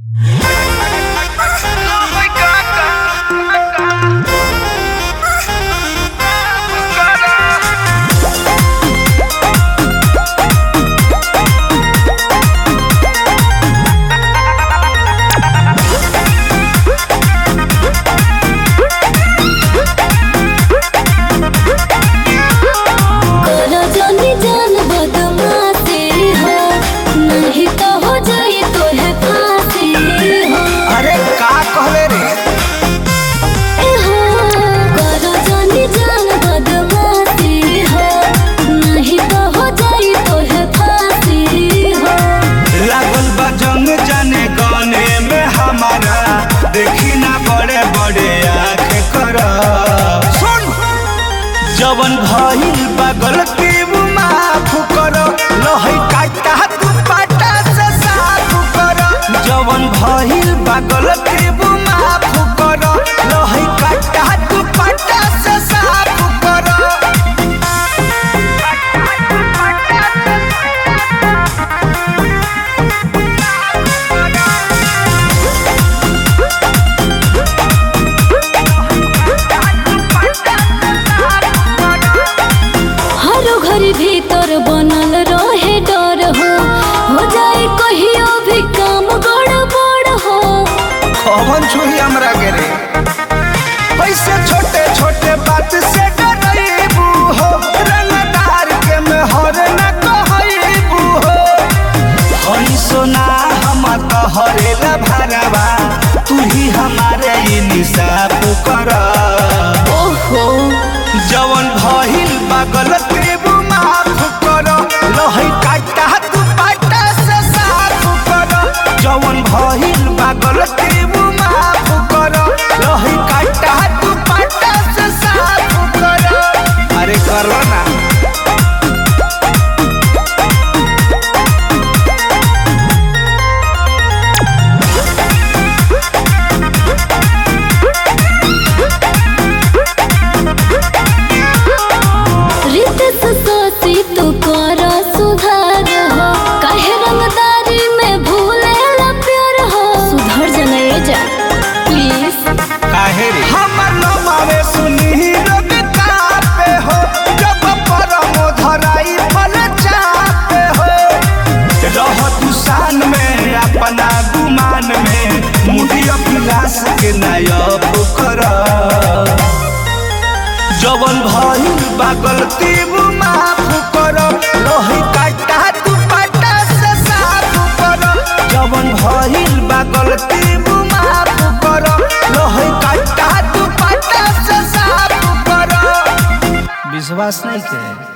देखी ना बड़े बड़े आँख कर सुन जवन भइल बा गलती माफ कर लहई काटा तू पाटा से साफ कर जवन भइल बा गलती माफ कर लहई काटा तू पाटा से साफ कर भीतर बनल रहे डर हो जाए कहियो भी काम गड़बड़ हो कौन छुई हमरा के रे पैसे छोटे छोटे बात से डरैबू हो रंगदार के मेहर न कहैबू हो हई सोना हम तोहरे ला भरवा तू ही हमारे इंसाफ कर ओहो जवन भइल बा गलती लहई काटा तू पाटा से साफ कर जवन भइल बा गलती माफ कर लहई काटा तू पाटा से साफ कर अरे करो ना तू कर सुधार हो काहे रंगदारी में भूलेला प्यार हो सुधर जने जा प्लीज काहे रे हमर नमावे सुनी लोग कापे हो जब परमो धराई फल चापे हो रह तू शान में अपना गुमान में मुझे अभिलाष के नायब कर जवन भइल बा गलती माफ कर लहई काटा तू पाटा से साफ कर जवन भइल बा गलती माफ कर लहई काटा तू पाटा से साफ कर विश्वास नहीं के